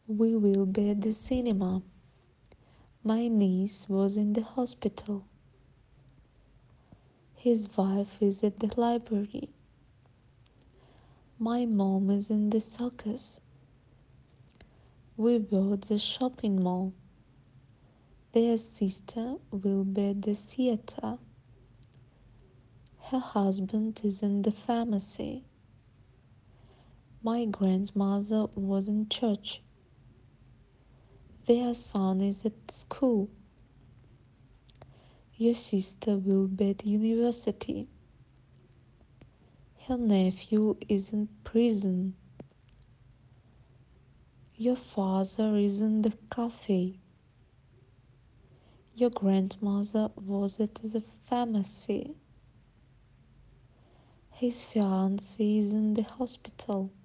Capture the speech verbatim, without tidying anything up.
We will be at the cinema. My niece was in the hospital. His wife is at the library. My mom is in the circus. We bought the shopping mall. Their sister will be at the theater. Her husband is in the pharmacy. My grandmother was in church. Their son is at school. Your sister will be at university. Her nephew is in prison. Your father is in the cafe. Your grandmother was at the pharmacy. His fiancée is in the hospital.